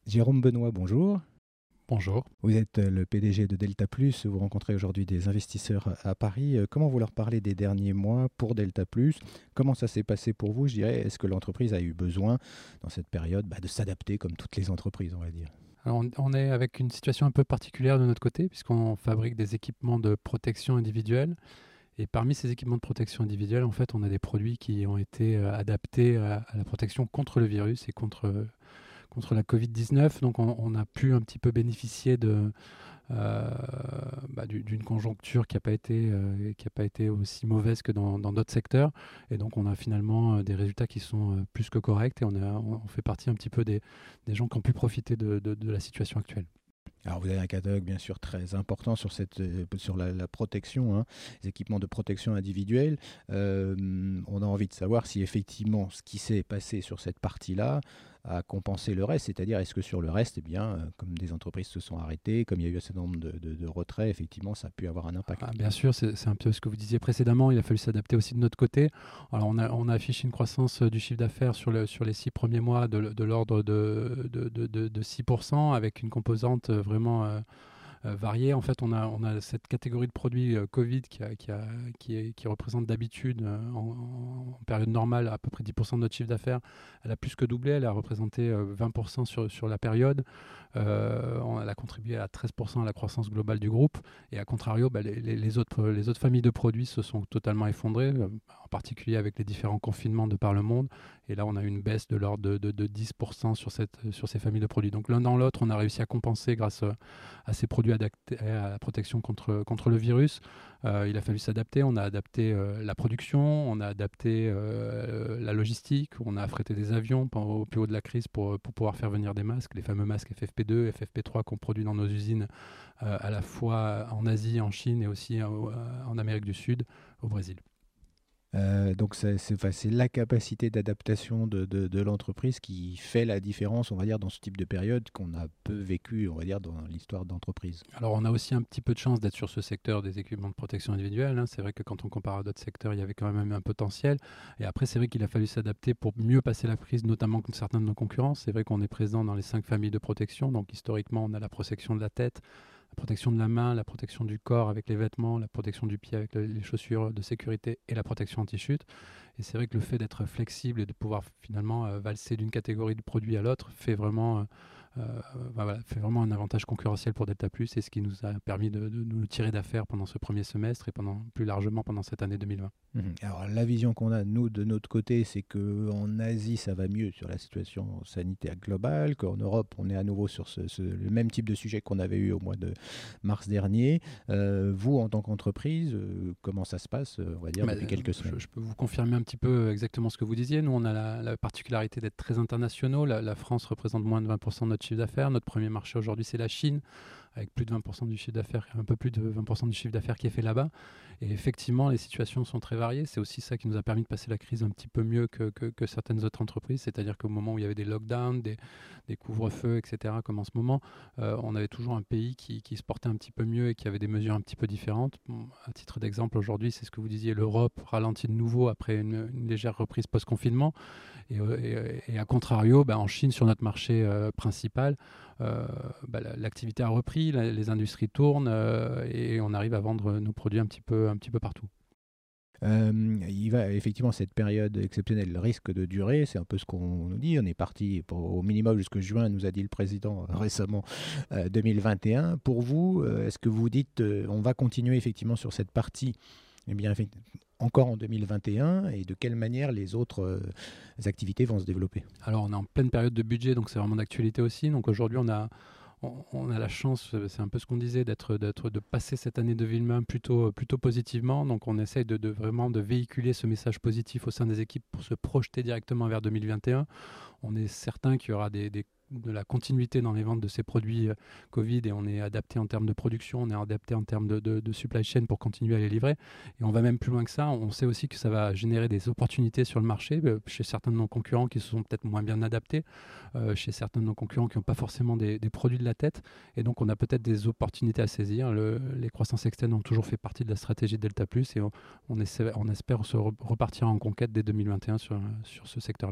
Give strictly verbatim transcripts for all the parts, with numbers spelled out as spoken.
Jérôme Benoît, bonjour. Bonjour. Vous êtes euh, le P D G de Delta Plus. Vous rencontrez aujourd'hui des investisseurs à Paris. Euh, Comment vous leur parlez des derniers mois pour Delta Plus? Comment ça s'est passé pour vous, je dirais? Est-ce que l'entreprise a eu besoin, dans cette période, bah, de s'adapter comme toutes les entreprises, on va dire? Alors, on, on est avec une situation un peu particulière de notre côté, puisqu'on fabrique des équipements de protection individuelle. Et parmi ces équipements de protection individuelle, en fait, on a des produits qui ont été euh, adaptés à, à la protection contre le virus et contre, euh, contre la covid dix-neuf. Donc, on, on a pu un petit peu bénéficier de, euh, bah, du- d'une conjoncture qui n'a pas été, euh, qui a pas été aussi mauvaise que dans, dans d'autres secteurs. Et donc, on a finalement euh, des résultats qui sont euh, plus que corrects. Et on, a- on- on fait partie un petit peu des, des gens qui ont pu profiter de, de- de la situation actuelle. Alors vous avez un catalogue bien sûr très important sur, cette, euh, sur la, la protection, hein, les équipements de protection individuelle. Euh, on a envie de savoir si effectivement ce qui s'est passé sur cette partie-là a compensé le reste, c'est-à-dire est-ce que sur le reste, eh bien, euh, comme des entreprises se sont arrêtées, comme il y a eu un certain nombre de, de- de retraits, effectivement, ça a pu avoir un impact. Ah, bien sûr, c'est c'est un peu ce que vous disiez précédemment. Il a fallu s'adapter aussi de notre côté. Alors, on a, on a affiché une croissance euh, du chiffre d'affaires sur, le, sur les six premiers mois de, de l'ordre de, de, de, de- de six pour cent, avec une composante euh, vraiment euh, euh, variées. En fait, on a, on a cette catégorie de produits euh, Covid qui, a, qui, a, qui, est- qui représente d'habitude, euh, en, en période normale, à peu près dix pour cent de notre chiffre d'affaires. Elle a plus que doublé, elle a représenté euh, vingt pour cent sur, sur la période. Euh, on- elle a contribué à treize pour cent à la croissance globale du groupe. Et à contrario, bah, les, les- les autres, les autres familles de produits se sont totalement effondrées, euh, en particulier avec les différents confinements de par le monde. Et là, on a une baisse de l'ordre de, de, de dix pour cent sur, cette, sur ces familles de produits. Donc l'un dans l'autre, on a réussi à compenser grâce euh, à ces produits adaptés à la protection contre, contre le virus. Euh, il a fallu s'adapter. On a adapté euh, la production, on a adapté euh, la logistique, on a affrété des avions au plus haut de la crise pour, pour pouvoir faire venir des masques, les fameux masques F F P deux, F F P trois qu'on produit dans nos usines euh, à la fois en Asie, en Chine et aussi euh, en Amérique du Sud, au Brésil. Euh, donc c'est c'est- enfin, c'est la capacité d'adaptation de, de- de l'entreprise qui fait la différence, on va dire, dans ce type de période qu'on a peu vécu, on va dire, dans l'histoire d'entreprise. Alors, on a aussi un petit peu de chance d'être sur ce secteur des équipements de protection individuelle, hein. C'est vrai que quand on compare à d'autres secteurs, il y avait quand même un potentiel. Et après, c'est vrai qu'il a fallu s'adapter pour mieux passer la crise, notamment contre certains de nos concurrents. C'est vrai qu'on est présent dans les cinq familles de protection. Donc, historiquement, on a la protection de la tête, la protection de la main, la protection du corps avec les vêtements, la protection du pied avec le- les chaussures de sécurité et la protection anti-chute. Et c'est vrai que le fait d'être flexible et de pouvoir finalement euh, valser d'une catégorie de produits à l'autre fait vraiment... euh, euh, bah voilà, fait vraiment un avantage concurrentiel pour Delta Plus et ce qui nous a permis de, de nous tirer d'affaire pendant ce premier semestre et pendant, plus largement pendant cette année deux mille vingt. Mhm. Alors la vision qu'on a, nous, de notre côté, c'est qu'en Asie, ça va mieux sur la situation sanitaire globale, qu'en Europe, on est à nouveau sur ce, ce- le même type de sujet qu'on avait eu au mois de mars dernier. Euh, vous, en tant qu'entreprise, euh, comment ça se passe, euh, on va dire, Bah, depuis quelques semaines? je, je peux vous confirmer un petit peu exactement ce que vous disiez. Nous, on a la, la particularité d'être très internationaux. La, la France représente moins de vingt pour cent de notre chiffre d'affaires. Notre premier marché aujourd'hui, c'est la Chine, avec plus de vingt pour cent du chiffre d'affaires, un peu plus de vingt pour cent du chiffre d'affaires qui est fait là-bas. Et effectivement, les situations sont très variées. C'est aussi ça qui nous a permis de passer la crise un petit peu mieux que, que, que certaines autres entreprises. C'est-à-dire qu'au moment où il y avait des lockdowns, des, des couvre-feux, et cetera, comme en ce moment, euh, on avait toujours un pays qui, qui se portait un petit peu mieux et qui avait des mesures un petit peu différentes. Bon, à titre d'exemple, aujourd'hui, c'est ce que vous disiez, l'Europe ralentit de nouveau après une, une légère reprise post-confinement. Et, et, et à contrario, bah, en Chine, sur notre marché euh, principal, euh, bah, l'activité a repris, la, les industries tournent euh, et on arrive à vendre nos produits un petit peu, un petit peu partout. Euh, il va effectivement cette période exceptionnelle risque de durer, c'est un peu ce qu'on nous dit. On est parti pour, au minimum jusqu'au juin, nous a dit le président euh, récemment, euh, deux mille vingt et un. Pour vous, euh, est-ce que vous dites euh, on va continuer effectivement sur cette partie, eh bien, encore en deux mille vingt et un, et de quelle manière les autres euh, activités vont se développer? Alors on est en pleine période de budget, donc c'est vraiment d'actualité aussi. Donc aujourd'hui on a on a la chance, c'est un peu ce qu'on disait, d'être, d'être, de passer cette année de Villemain plutôt, plutôt positivement. Donc on essaye de, de vraiment de véhiculer ce message positif au sein des équipes pour se projeter directement vers deux mille vingt et un. On est certain qu'il y aura des, des, de la continuité dans les ventes de ces produits euh, Covid et on est adapté en termes de production, on est adapté en termes de, de, de supply chain pour continuer à les livrer. Et on va même plus loin que ça. On sait aussi que ça va générer des opportunités sur le marché euh, chez certains de nos concurrents qui se sont peut-être moins bien adaptés, euh, chez certains de nos concurrents qui n'ont pas forcément des, des produits de la tête. Et donc, on a peut-être des opportunités à saisir. Le, les croissances externes ont toujours fait partie de la stratégie de Delta Plus et on, on, essaie, on espère se re- repartir en conquête dès deux mille vingt et un sur, sur ce secteur-là.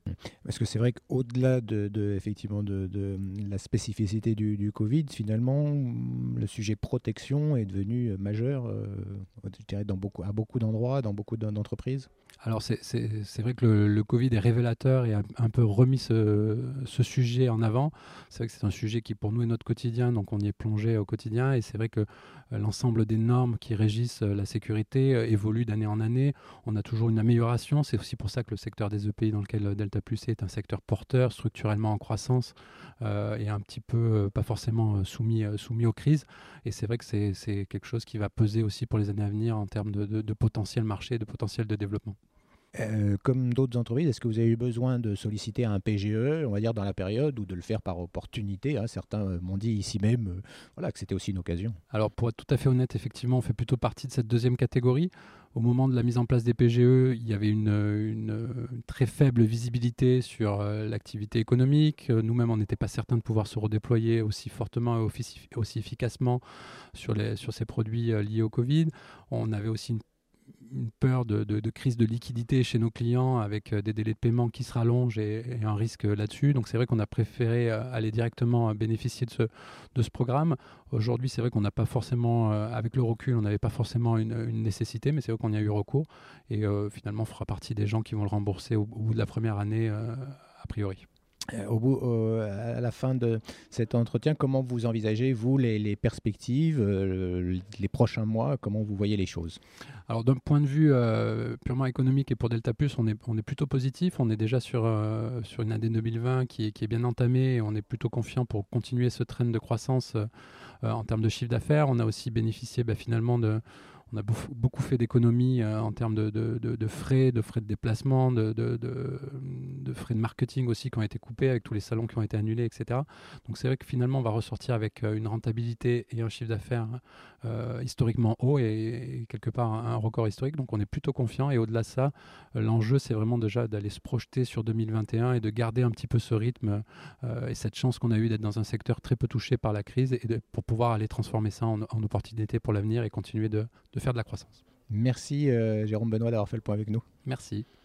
Parce que c'est vrai qu'au-delà de, de, effectivement de, de la spécificité du, du Covid, finalement, le sujet protection est devenu majeur, euh, je dirais, dans beaucoup, à beaucoup d'endroits, dans beaucoup d'entreprises. Alors c'est, c'est, c'est vrai que le, le Covid est révélateur et a un peu remis ce, ce sujet en avant. C'est vrai que c'est un sujet qui pour nous est notre quotidien, donc on y est plongé au quotidien, et c'est vrai que euh, l'ensemble des normes qui régissent euh, la sécurité euh, évoluent d'année en année. On a toujours une amélioration, c'est aussi pour ça que le secteur des E P I dans lequel Delta Plus est un secteur porteur, structurellement en croissance, euh, et un petit peu euh, pas forcément euh, soumis, euh, soumis aux crises. Et c'est vrai que c'est, c'est quelque chose qui va peser aussi pour les années à venir en termes de, de, de potentiel marché, de potentiel de développement. Euh, comme d'autres entreprises, est-ce que vous avez eu besoin de solliciter un P G E, on va dire, dans la période, ou de le faire par opportunité, hein? Certains euh, m'ont dit ici même euh, voilà, que c'était aussi une occasion. Alors pour être tout à fait honnête, effectivement, on fait plutôt partie de cette deuxième catégorie. Au moment de la mise en place des P G E, il y avait une, une, une très faible visibilité sur euh, l'activité économique. Euh, nous-mêmes, on n'était pas certains de pouvoir se redéployer aussi fortement et aussi, aussi efficacement sur, les, sur ces produits euh, liés au Covid. On avait aussi une une peur de, de, de crise de liquidité chez nos clients avec euh, des délais de paiement qui se rallongent et, et un risque là-dessus. Donc c'est vrai qu'on a préféré euh, aller directement euh, bénéficier de ce, de ce programme. Aujourd'hui, c'est vrai qu'on n'a pas forcément, euh, avec le recul, on n'avait pas forcément une, une nécessité, mais c'est vrai qu'on y a eu recours et euh, finalement on fera partie des gens qui vont le rembourser au, au bout de la première année, euh, a priori. Au bout, euh, à la fin de cet entretien, comment vous envisagez, vous, les, les perspectives, euh, les prochains mois, comment vous voyez les choses? Alors d'un point de vue euh, purement économique et pour Delta Plus, on est, on est plutôt positif. On est déjà sur, euh, sur une année deux mille vingt qui est, qui est bien entamée et on est plutôt confiant pour continuer ce trend de croissance euh, en termes de chiffre d'affaires. On a aussi bénéficié bah, finalement de... On a beaucoup fait d'économies euh, en termes de, de, de, de frais, de frais de déplacement, de, de, de, de frais de marketing aussi qui ont été coupés avec tous les salons qui ont été annulés, et cetera. Donc c'est vrai que finalement on va ressortir avec euh, une rentabilité et un chiffre d'affaires euh, historiquement haut et, et quelque part un, un record historique. Donc on est plutôt confiant et au-delà de ça, euh, l'enjeu c'est vraiment déjà d'aller se projeter sur deux mille vingt et un et de garder un petit peu ce rythme euh, et cette chance qu'on a eue d'être dans un secteur très peu touché par la crise et de, pour pouvoir aller transformer ça en, en opportunité pour l'avenir et continuer de, de faire de la croissance. Merci euh, Jérôme Benoît d'avoir fait le point avec nous. Merci.